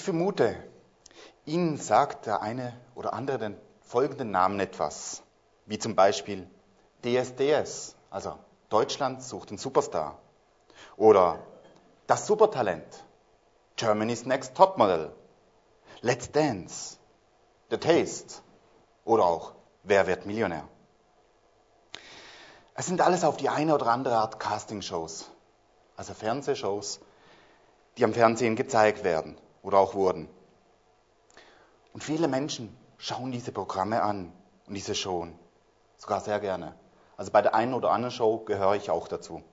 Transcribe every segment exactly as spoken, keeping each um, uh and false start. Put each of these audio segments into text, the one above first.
Ich vermute, Ihnen sagt der eine oder andere den folgenden Namen etwas, wie zum Beispiel D S D S, also Deutschland sucht den Superstar, oder das Supertalent, Germany's Next Topmodel, Let's Dance, The Taste oder auch Wer wird Millionär? Es sind alles auf die eine oder andere Art Castingshows, also Fernsehshows, die am Fernsehen gezeigt werden oder auch wurden. Und viele Menschen schauen diese Programme an und diese Shows, sogar sehr gerne. Also bei der einen oder anderen Show gehöre ich auch dazu.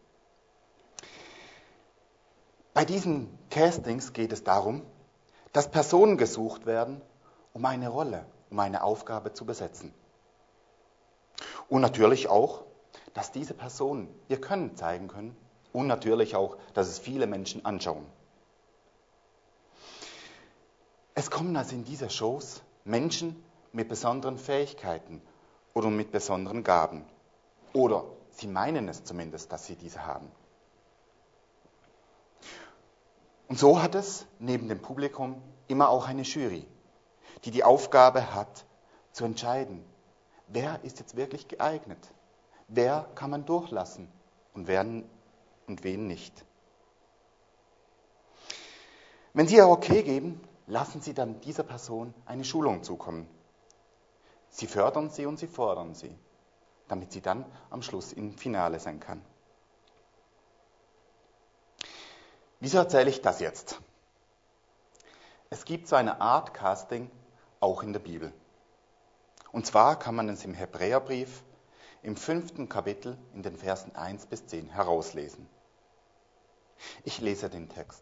Bei diesen Castings geht es darum, dass Personen gesucht werden, um eine Rolle, um eine Aufgabe zu besetzen. Und natürlich auch, dass diese Personen ihr Können zeigen können und natürlich auch, dass es viele Menschen anschauen. Es kommen also in diese Shows Menschen mit besonderen Fähigkeiten oder mit besonderen Gaben. Oder sie meinen es zumindest, dass sie diese haben. Und so hat es neben dem Publikum immer auch eine Jury, die die Aufgabe hat, zu entscheiden, wer ist jetzt wirklich geeignet, wer kann man durchlassen und wer und wen nicht. Wenn Sie Ihr Okay geben, lassen Sie dann dieser Person eine Schulung zukommen. Sie fördern sie und Sie fordern sie, damit sie dann am Schluss im Finale sein kann. Wieso erzähle ich das jetzt? Es gibt so eine Art Casting auch in der Bibel. Und zwar kann man es im Hebräerbrief im fünften Kapitel in den Versen eins bis zehn herauslesen. Ich lese den Text.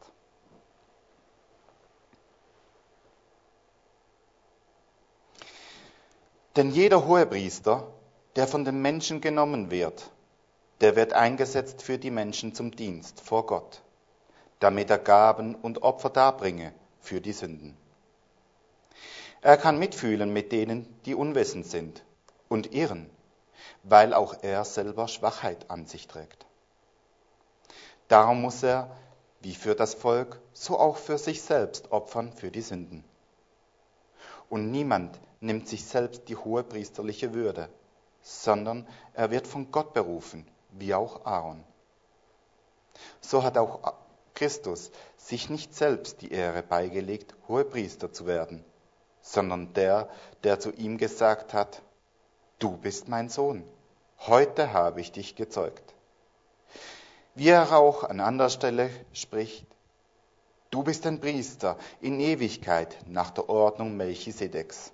Denn jeder Hohepriester, der von den Menschen genommen wird, der wird eingesetzt für die Menschen zum Dienst vor Gott, damit er Gaben und Opfer darbringe für die Sünden. Er kann mitfühlen mit denen, die unwissend sind und irren, weil auch er selber Schwachheit an sich trägt. Darum muss er, wie für das Volk, so auch für sich selbst opfern für die Sünden. Und niemand nimmt sich selbst die hohepriesterliche Würde, sondern er wird von Gott berufen, wie auch Aaron. So hat auch Christus sich nicht selbst die Ehre beigelegt, Hohepriester zu werden, sondern der, der zu ihm gesagt hat, du bist mein Sohn, heute habe ich dich gezeugt. Wie er auch an anderer Stelle spricht, du bist ein Priester in Ewigkeit nach der Ordnung Melchisedeks.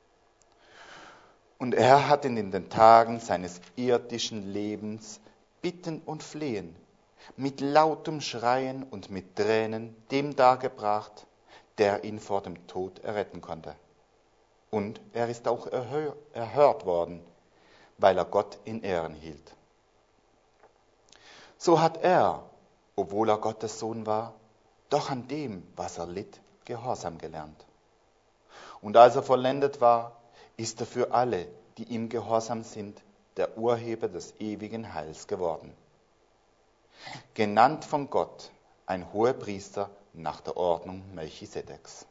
Und er hat ihn in den Tagen seines irdischen Lebens Bitten und Flehen, mit lautem Schreien und mit Tränen dem dargebracht, der ihn vor dem Tod erretten konnte. Und er ist auch erhör- erhört worden, weil er Gott in Ehren hielt. So hat er, obwohl er Gottes Sohn war, doch an dem, was er litt, Gehorsam gelernt. Und als er vollendet war, ist er für alle, die ihm gehorsam sind, der Urheber des ewigen Heils geworden. Genannt von Gott ein Hohepriester nach der Ordnung Melchisedeks.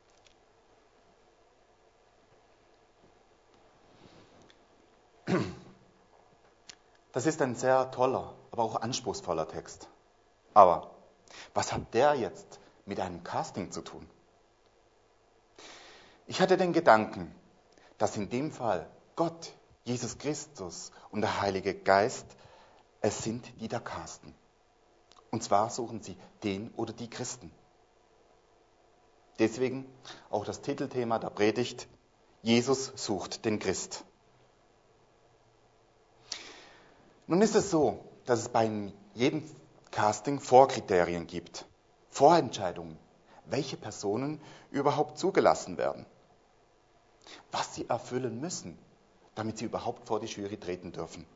Das ist ein sehr toller, aber auch anspruchsvoller Text. Aber was hat der jetzt mit einem Casting zu tun? Ich hatte den Gedanken, dass in dem Fall Gott, Jesus Christus und der Heilige Geist es sind, die da casten. Und zwar suchen sie den oder die Christen. Deswegen auch das Titelthema der Predigt, Jesus sucht den Christ. Nun ist es so, dass es bei jedem Casting Vorkriterien gibt, Vorentscheidungen, welche Personen überhaupt zugelassen werden, was sie erfüllen müssen, damit sie überhaupt vor die Jury treten dürfen.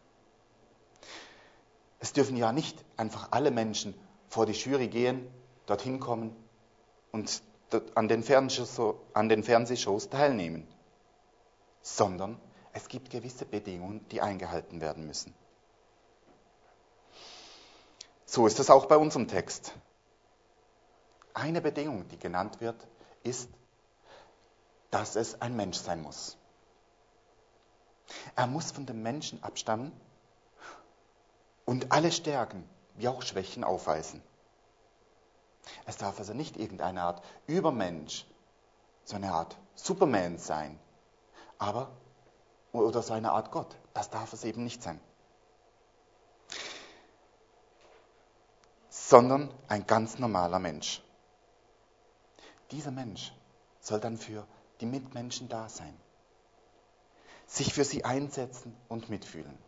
Es dürfen ja nicht einfach alle Menschen vor die Jury gehen, dorthin kommen und an den Fernsehshows, an den Fernsehshows teilnehmen, sondern es gibt gewisse Bedingungen, die eingehalten werden müssen. So ist es auch bei unserem Text. eine Bedingung, die genannt wird, ist, dass es ein Mensch sein muss. Er muss von dem Menschen abstammen und alle Stärken wie auch Schwächen aufweisen. Es darf also nicht irgendeine Art Übermensch, so eine Art Superman sein, aber oder so eine Art Gott. Das darf es eben nicht sein. Sondern ein ganz normaler Mensch. Dieser Mensch soll dann für die Mitmenschen da sein, sich für sie einsetzen und mitfühlen.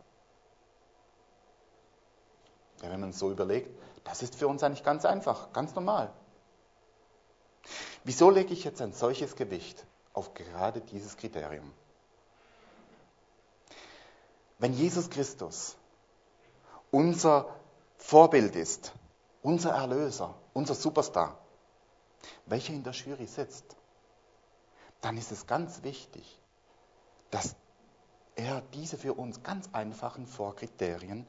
Ja, wenn man es so überlegt, das ist für uns eigentlich ganz einfach, ganz normal. Wieso lege ich jetzt ein solches Gewicht auf gerade dieses Kriterium? Wenn Jesus Christus unser Vorbild ist, unser Erlöser, unser Superstar, welcher in der Jury sitzt, dann ist es ganz wichtig, dass er diese für uns ganz einfachen Vorkriterien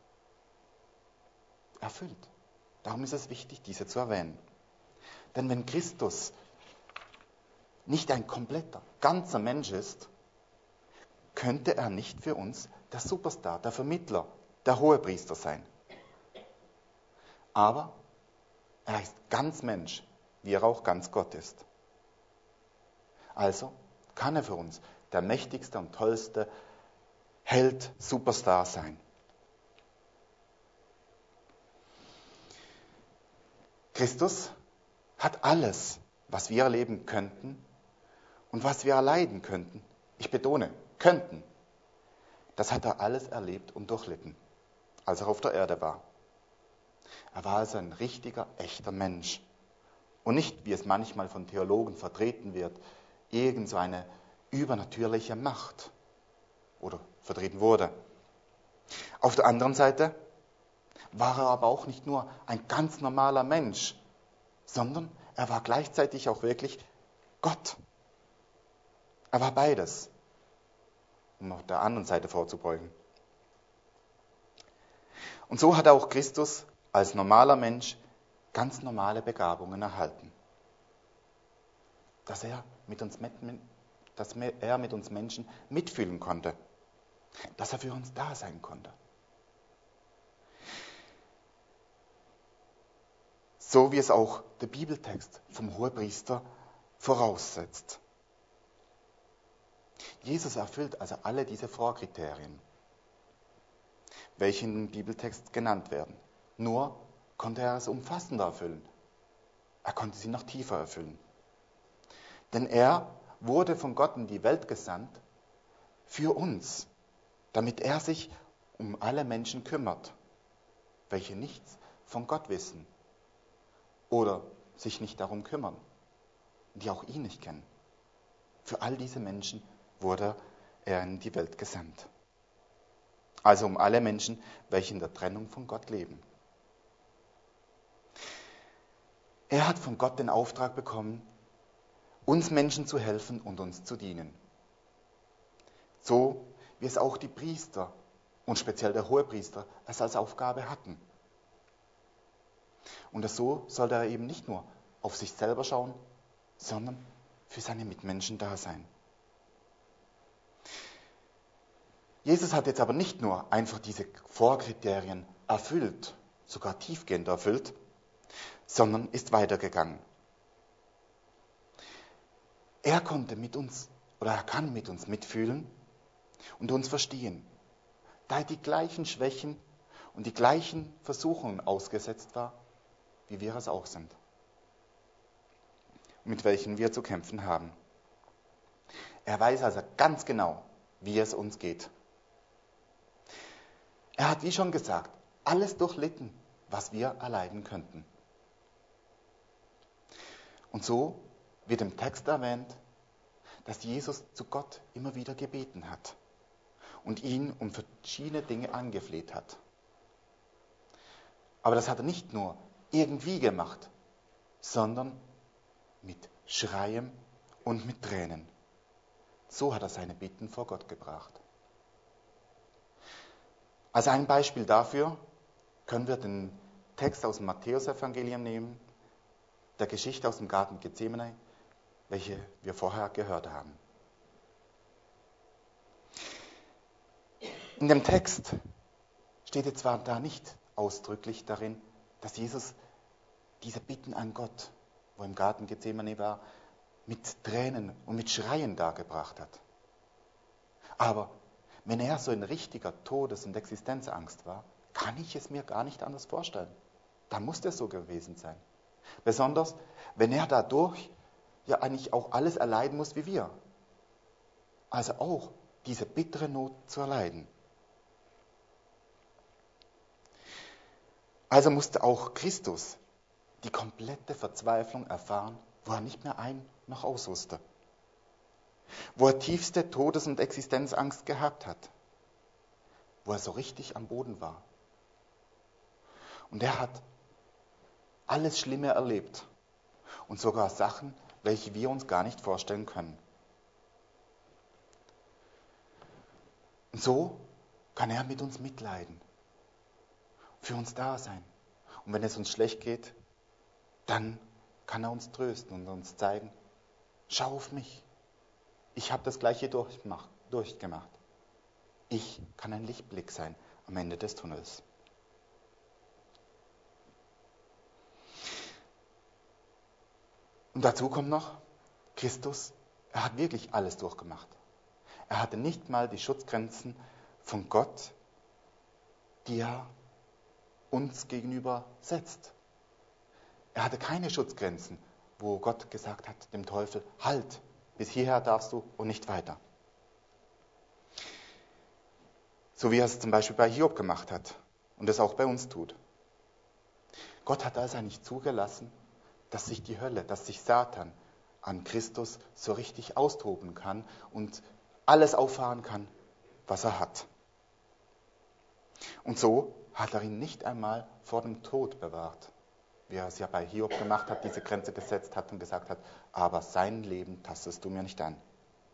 erfüllt. Darum ist es wichtig, diese zu erwähnen. Denn wenn Christus nicht ein kompletter, ganzer Mensch ist, könnte er nicht für uns der Superstar, der Vermittler, der Hohepriester sein. Aber er ist ganz Mensch, wie er auch ganz Gott ist. Also kann er für uns der mächtigste und tollste Held, Superstar sein. Christus hat alles, was wir erleben könnten und was wir erleiden könnten, ich betone, könnten, das hat er alles erlebt und durchlitten, als er auf der Erde war. Er war also ein richtiger, echter Mensch. Und nicht, wie es manchmal von Theologen vertreten wird, irgend so eine übernatürliche Macht oder vertreten wurde. Auf der anderen Seite war er aber auch nicht nur ein ganz normaler Mensch, sondern er war gleichzeitig auch wirklich Gott. Er war beides, um auf der anderen Seite vorzubeugen. Und so hat auch Christus als normaler Mensch ganz normale Begabungen erhalten. Dass er mit uns, dass er mit uns Menschen mitfühlen konnte. Dass er für uns da sein konnte. So wie es auch der Bibeltext vom Hohepriester voraussetzt. Jesus erfüllt also alle diese Vorkriterien, welche im Bibeltext genannt werden. Nur konnte er es umfassender erfüllen. Er konnte sie noch tiefer erfüllen. Denn er wurde von Gott in die Welt gesandt für uns, damit er sich um alle Menschen kümmert, welche nichts von Gott wissen oder sich nicht darum kümmern, die auch ihn nicht kennen. Für all diese Menschen wurde er in die Welt gesandt. Also um alle Menschen, welche in der Trennung von Gott leben. Er hat von Gott den Auftrag bekommen, uns Menschen zu helfen und uns zu dienen. So wie es auch die Priester und speziell der Hohepriester es als Aufgabe hatten. Und so sollte er eben nicht nur auf sich selber schauen, sondern für seine Mitmenschen da sein. Jesus hat jetzt aber nicht nur einfach diese Vorkriterien erfüllt, sogar tiefgehend erfüllt, sondern ist weitergegangen. Er konnte mit uns, oder er kann mit uns mitfühlen und uns verstehen, da er die gleichen Schwächen und die gleichen Versuchungen ausgesetzt war, wie wir es auch sind, mit welchen wir zu kämpfen haben. Er weiß also ganz genau, wie es uns geht. Er hat, wie schon gesagt, alles durchlitten, was wir erleiden könnten. Und so wird im Text erwähnt, dass Jesus zu Gott immer wieder gebeten hat und ihn um verschiedene Dinge angefleht hat. Aber das hat er nicht nur irgendwie gemacht, sondern mit Schreien und mit Tränen. So hat er seine Bitten vor Gott gebracht. Als ein Beispiel dafür können wir den Text aus dem Matthäusevangelium nehmen, der Geschichte aus dem Garten Gethsemane, welche wir vorher gehört haben. In dem Text steht jetzt zwar da nicht ausdrücklich darin, dass Jesus diese Bitten an Gott, wo im Garten Gethsemane war, mit Tränen und mit Schreien dargebracht hat. Aber wenn er so in richtiger Todes- und Existenzangst war, kann ich es mir gar nicht anders vorstellen. Dann muss das so gewesen sein. Besonders, wenn er dadurch ja eigentlich auch alles erleiden muss wie wir. Also auch diese bittere Not zu erleiden. Also musste auch Christus die komplette Verzweiflung erfahren, wo er nicht mehr ein noch aus wusste. Wo er tiefste Todes- und Existenzangst gehabt hat. Wo er so richtig am Boden war. Und er hat alles Schlimme erlebt. Und sogar Sachen, welche wir uns gar nicht vorstellen können. Und so kann er mit uns mitleiden. Für uns da sein. Und wenn es uns schlecht geht, dann kann er uns trösten und uns zeigen, schau auf mich. Ich habe das Gleiche durchgemacht, durchgemacht. Ich kann ein Lichtblick sein am Ende des Tunnels. Und dazu kommt noch, Christus, er hat wirklich alles durchgemacht. Er hatte nicht mal die Schutzgrenzen von Gott, die er uns gegenüber setzt. Er hatte keine Schutzgrenzen, wo Gott gesagt hat dem Teufel, halt, bis hierher darfst du und nicht weiter. So wie er es zum Beispiel bei Hiob gemacht hat und es auch bei uns tut. Gott hat also nicht zugelassen, dass sich die Hölle, dass sich Satan an Christus so richtig austoben kann und alles auffahren kann, was er hat. Und so hat er ihn nicht einmal vor dem Tod bewahrt, wie er es ja bei Hiob gemacht hat, diese Grenze gesetzt hat und gesagt hat, aber sein Leben tastest du mir nicht an.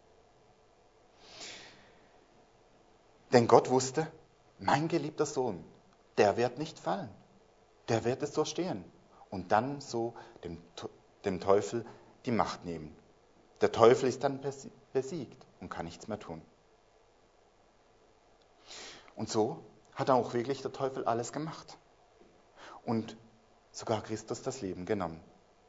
Denn Gott wusste, mein geliebter Sohn, der wird nicht fallen, der wird es durchstehen und dann so dem, dem Teufel die Macht nehmen. Der Teufel ist dann besiegt und kann nichts mehr tun. Und so hat dann auch wirklich der Teufel alles gemacht. Und sogar Christus das Leben genommen.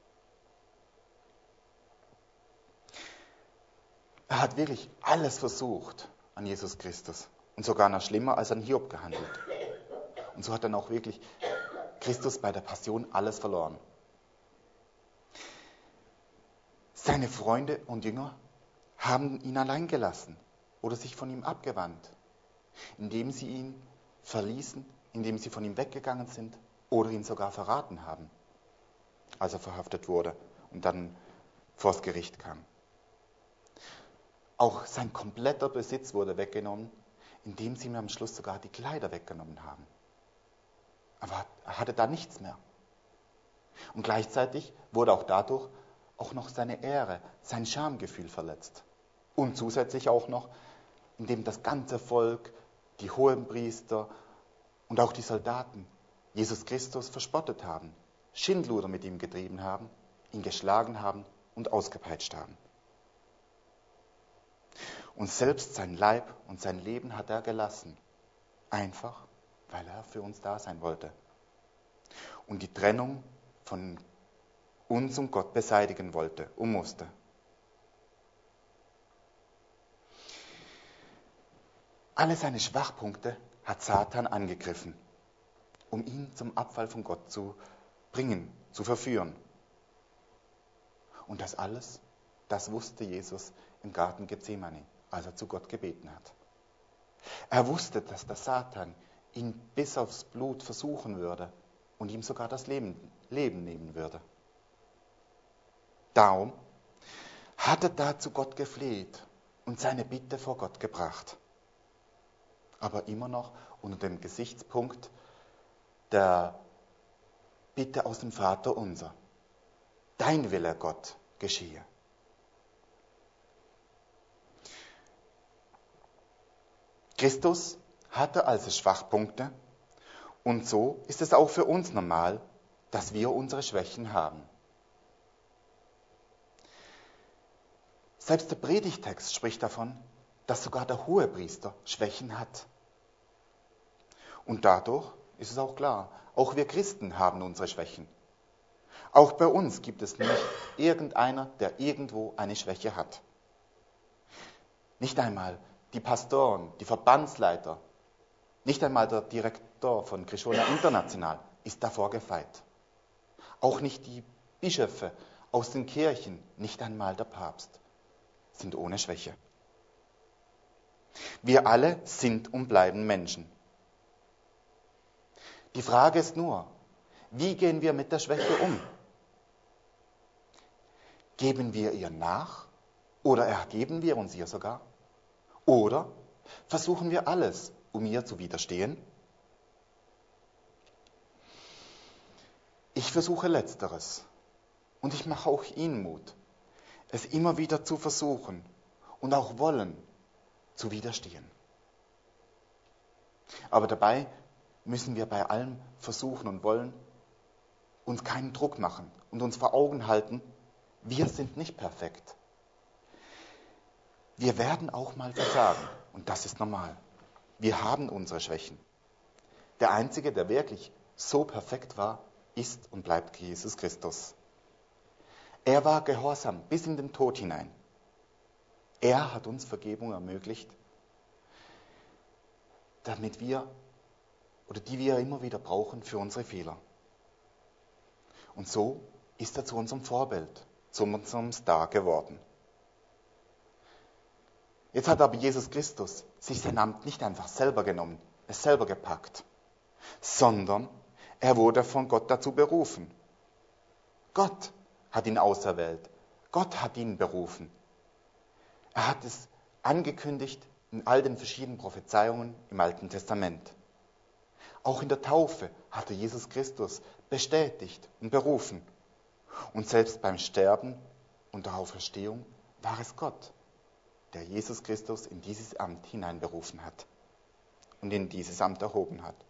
Er hat wirklich alles versucht an Jesus Christus. Und sogar noch schlimmer als an Hiob gehandelt. Und so hat dann auch wirklich Christus bei der Passion alles verloren. Seine Freunde und Jünger haben ihn allein gelassen oder sich von ihm abgewandt, indem sie ihn verließen, indem sie von ihm weggegangen sind oder ihn sogar verraten haben, als er verhaftet wurde und dann vors Gericht kam. Auch sein kompletter Besitz wurde weggenommen, indem sie ihm am Schluss sogar die Kleider weggenommen haben. Aber er hatte da nichts mehr. Und gleichzeitig wurde auch dadurch auch noch seine Ehre, sein Schamgefühl verletzt. Und zusätzlich auch noch, indem das ganze Volk, die Hohenpriester und auch die Soldaten Jesus Christus verspottet haben, Schindluder mit ihm getrieben haben, ihn geschlagen haben und ausgepeitscht haben. Und selbst sein Leib und sein Leben hat er gelassen, einfach weil er für uns da sein wollte und die Trennung von uns und Gott beseitigen wollte und musste. Alle seine Schwachpunkte hat Satan angegriffen, um ihn zum Abfall von Gott zu bringen, zu verführen. Und das alles, das wusste Jesus im Garten Gethsemane, als er zu Gott gebeten hat. Er wusste, dass der Satan ihn bis aufs Blut versuchen würde und ihm sogar das Leben, Leben nehmen würde. Darum hat er da zu Gott gefleht und seine Bitte vor Gott gebracht. Aber immer noch unter dem Gesichtspunkt der Bitte aus dem Vater unser. Dein Wille, Gott, geschehe. Christus hatte also Schwachpunkte und so ist es auch für uns normal, dass wir unsere Schwächen haben. Selbst der Predigtext spricht davon, dass sogar der Hohepriester Schwächen hat. Und dadurch ist es auch klar, auch wir Christen haben unsere Schwächen. Auch bei uns gibt es nicht irgendeiner, der irgendwo eine Schwäche hat. Nicht einmal die Pastoren, die Verbandsleiter, nicht einmal der Direktor von Krishona International ist davor gefeit. Auch nicht die Bischöfe aus den Kirchen, nicht einmal der Papst, sind ohne Schwäche. Wir alle sind und bleiben Menschen. Die Frage ist nur, wie gehen wir mit der Schwäche um? Geben wir ihr nach oder ergeben wir uns ihr sogar? Oder versuchen wir alles, um ihr zu widerstehen? Ich versuche Letzteres und ich mache auch Ihnen Mut, es immer wieder zu versuchen und auch wollen zu widerstehen. Aber dabei müssen wir bei allem versuchen und wollen uns keinen Druck machen und uns vor Augen halten, wir sind nicht perfekt. Wir werden auch mal versagen und das ist normal. Wir haben unsere Schwächen. Der Einzige, der wirklich so perfekt war, ist und bleibt Jesus Christus. Er war gehorsam bis in den Tod hinein. Er hat uns Vergebung ermöglicht, damit wir, oder die wir immer wieder brauchen für unsere Fehler. Und so ist er zu unserem Vorbild, zu unserem Star geworden. Jetzt hat aber Jesus Christus sich sein Amt nicht einfach selber genommen, es selber gepackt, sondern er wurde von Gott dazu berufen. Gott hat ihn auserwählt. Gott hat ihn berufen. Er hat es angekündigt in all den verschiedenen Prophezeiungen im Alten Testament. Auch in der Taufe hatte Jesus Christus bestätigt und berufen. Und selbst beim Sterben und der Auferstehung war es Gott, der Jesus Christus in dieses Amt hineinberufen hat und in dieses Amt erhoben hat.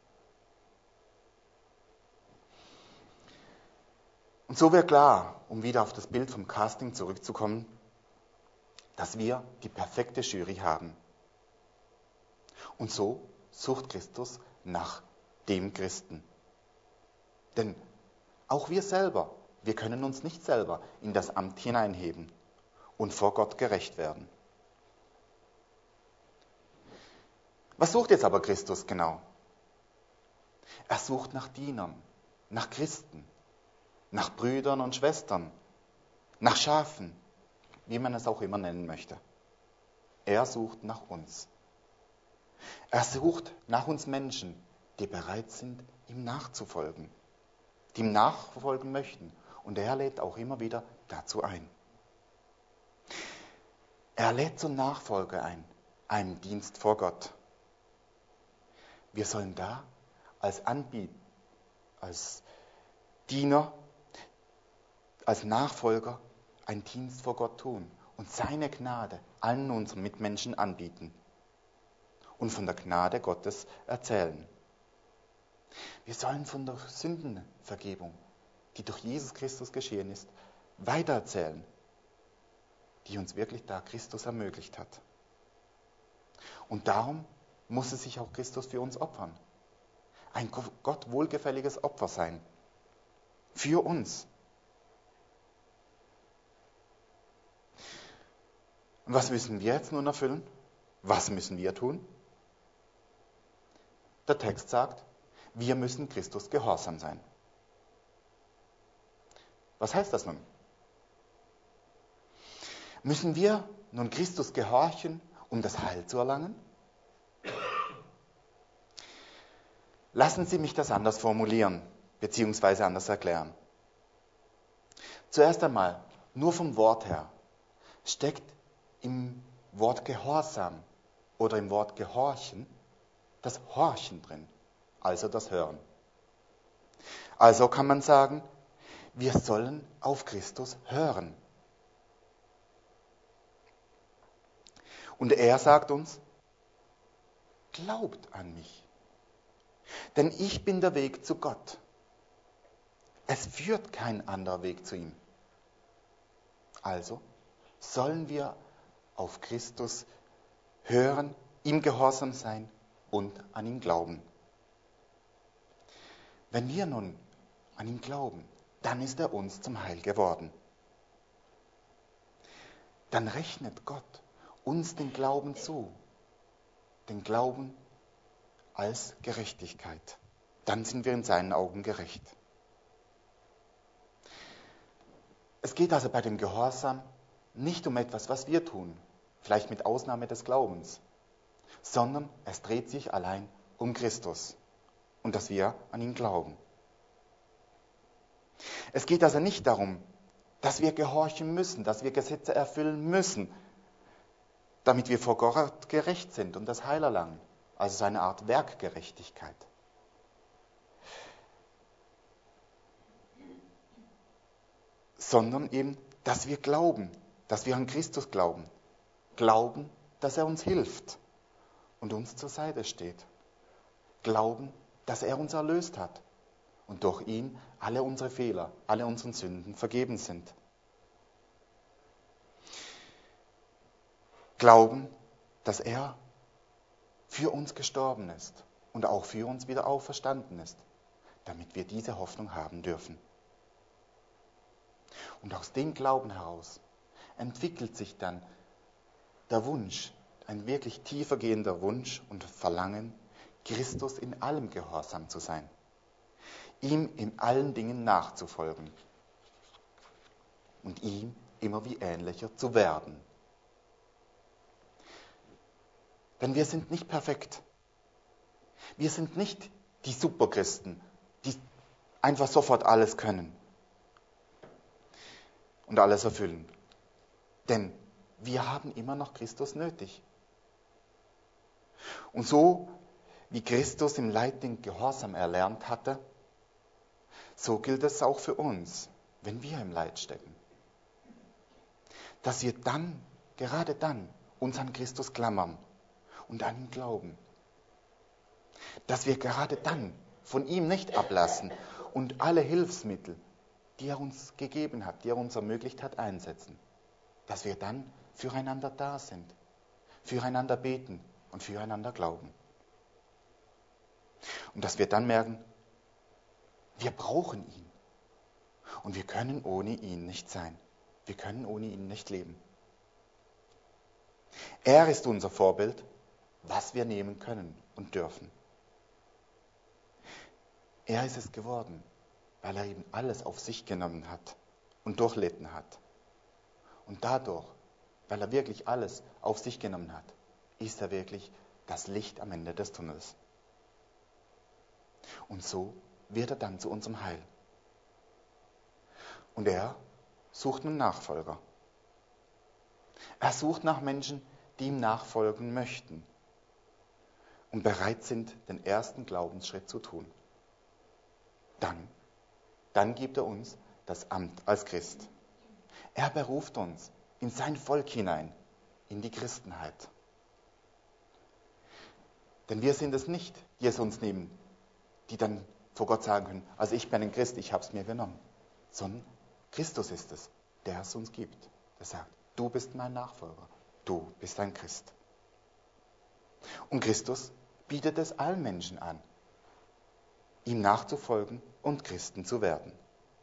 Und so wird klar, um wieder auf das Bild vom Casting zurückzukommen, dass wir die perfekte Jury haben. Und so sucht Christus nach dem Christen. Denn auch wir selber, wir können uns nicht selber in das Amt hineinheben und vor Gott gerecht werden. Was sucht jetzt aber Christus genau? Er sucht nach Dienern, nach Christen, nach Brüdern und Schwestern, nach Schafen, wie man es auch immer nennen möchte. Er sucht nach uns. Er sucht nach uns Menschen, die bereit sind, ihm nachzufolgen, die ihm nachfolgen möchten. Und er lädt auch immer wieder dazu ein. Er lädt zur Nachfolge ein, einem Dienst vor Gott. Wir sollen da als Anbieter, als Diener, als Nachfolger einen Dienst vor Gott tun und seine Gnade allen unseren Mitmenschen anbieten und von der Gnade Gottes erzählen. Wir sollen von der Sündenvergebung, die durch Jesus Christus geschehen ist, weitererzählen, die uns wirklich da Christus ermöglicht hat. Und darum muss es sich auch Christus für uns opfern. Ein Gott wohlgefälliges Opfer sein. Für uns. Und was müssen wir jetzt nun erfüllen? Was müssen wir tun? Der Text sagt, wir müssen Christus gehorsam sein. Was heißt das nun? Müssen wir nun Christus gehorchen, um das Heil zu erlangen? Lassen Sie mich das anders formulieren, beziehungsweise anders erklären. Zuerst einmal, nur vom Wort her, steckt im Wort Gehorsam oder im Wort Gehorchen das Horchen drin, also das Hören. Also kann man sagen, wir sollen auf Christus hören. Und er sagt uns, glaubt an mich, denn ich bin der Weg zu Gott. Es führt kein anderer Weg zu ihm. Also sollen wir auf Christus hören, ihm gehorsam sein und an ihn glauben. Wenn wir nun an ihn glauben, dann ist er uns zum Heil geworden. Dann rechnet Gott uns den Glauben zu, den Glauben als Gerechtigkeit. Dann sind wir in seinen Augen gerecht. Es geht also bei dem Gehorsam nicht um etwas, was wir tun, vielleicht mit Ausnahme des Glaubens, sondern es dreht sich allein um Christus und dass wir an ihn glauben. Es geht also nicht darum, dass wir gehorchen müssen, dass wir Gesetze erfüllen müssen, damit wir vor Gott gerecht sind und das Heil erlangen, also so eine Art Werkgerechtigkeit. Sondern eben, dass wir glauben, dass wir an Christus glauben. Glauben, dass er uns hilft und uns zur Seite steht. Glauben, dass er uns erlöst hat und durch ihn alle unsere Fehler, alle unsere Sünden vergeben sind. Glauben, dass er für uns gestorben ist und auch für uns wieder auferstanden ist, damit wir diese Hoffnung haben dürfen. Und aus dem Glauben heraus entwickelt sich dann der Wunsch, ein wirklich tiefer gehender Wunsch und Verlangen, Christus in allem gehorsam zu sein, ihm in allen Dingen nachzufolgen und ihm immer wie ähnlicher zu werden. Denn wir sind nicht perfekt. Wir sind nicht die Superchristen, die einfach sofort alles können und alles erfüllen. Denn wir haben immer noch Christus nötig. Und so wie Christus im Leid den Gehorsam erlernt hatte, so gilt es auch für uns, wenn wir im Leid stecken. Dass wir dann, gerade dann, uns an Christus klammern und an ihn glauben. Dass wir gerade dann von ihm nicht ablassen und alle Hilfsmittel, die er uns gegeben hat, die er uns ermöglicht hat, einsetzen. Dass wir dann füreinander da sind, füreinander beten und füreinander glauben. Und dass wir dann merken, wir brauchen ihn. Und wir können ohne ihn nicht sein. Wir können ohne ihn nicht leben. Er ist unser Vorbild, was wir nehmen können und dürfen. Er ist es geworden, weil er eben alles auf sich genommen hat und durchlitten hat. Und dadurch, weil er wirklich alles auf sich genommen hat, ist er wirklich das Licht am Ende des Tunnels. Und so wird er dann zu unserem Heil. Und er sucht nun Nachfolger. Er sucht nach Menschen, die ihm nachfolgen möchten und bereit sind, den ersten Glaubensschritt zu tun. Dann, dann gibt er uns das Amt als Christ. Er beruft uns in sein Volk hinein, in die Christenheit. Denn wir sind es nicht, die es uns nehmen, die dann vor Gott sagen können, also ich bin ein Christ, ich habe es mir genommen. Sondern Christus ist es, der es uns gibt. Der sagt, du bist mein Nachfolger, du bist ein Christ. Und Christus bietet es allen Menschen an, ihm nachzufolgen und Christen zu werden.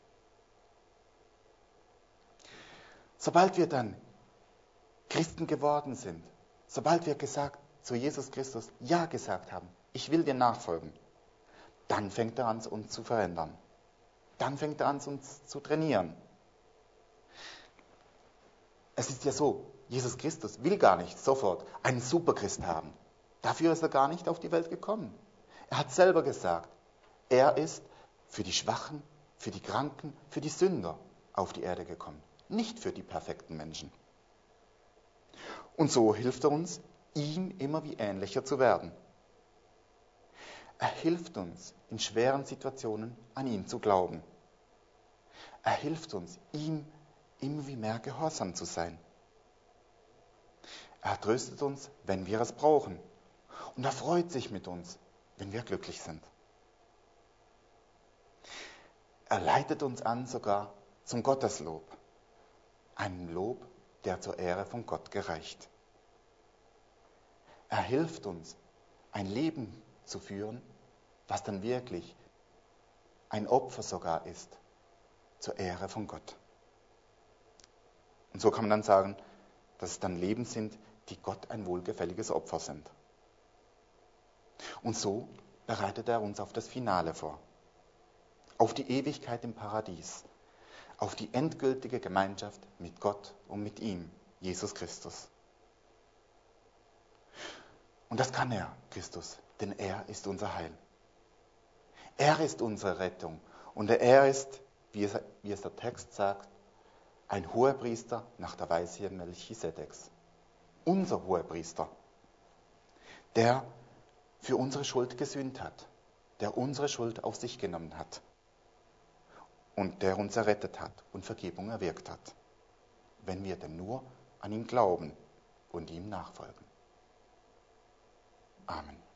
Sobald wir dann Christen geworden sind, sobald wir gesagt zu Jesus Christus Ja gesagt haben, ich will dir nachfolgen, dann fängt er an, uns zu verändern. Dann fängt er an, uns zu trainieren. Es ist ja so, Jesus Christus will gar nicht sofort einen Superchrist haben. Dafür ist er gar nicht auf die Welt gekommen. Er hat selber gesagt, er ist für die Schwachen, für die Kranken, für die Sünder auf die Erde gekommen, nicht für die perfekten Menschen. Und so hilft er uns, ihm immer wie ähnlicher zu werden. Er hilft uns, in schweren Situationen an ihn zu glauben. Er hilft uns, ihm immer wie mehr gehorsam zu sein. Er tröstet uns, wenn wir es brauchen. Und er freut sich mit uns, wenn wir glücklich sind. Er leitet uns an sogar zum Gotteslob. Ein Lob, der zur Ehre von Gott gereicht. Er hilft uns, ein Leben zu führen, was dann wirklich ein Opfer sogar ist, zur Ehre von Gott. Und so kann man dann sagen, dass es dann Leben sind, die Gott ein wohlgefälliges Opfer sind. Und so bereitet er uns auf das Finale vor, auf die Ewigkeit im Paradies, auf die endgültige Gemeinschaft mit Gott und mit ihm, Jesus Christus. Und das kann er, Christus, denn er ist unser Heil. Er ist unsere Rettung und er ist, wie es, wie es der Text sagt, ein Hohepriester nach der Weise Melchisedeks. Unser Hohepriester, der für unsere Schuld gesühnt hat, der unsere Schuld auf sich genommen hat und der uns errettet hat und Vergebung erwirkt hat, wenn wir denn nur an ihn glauben und ihm nachfolgen. Amen.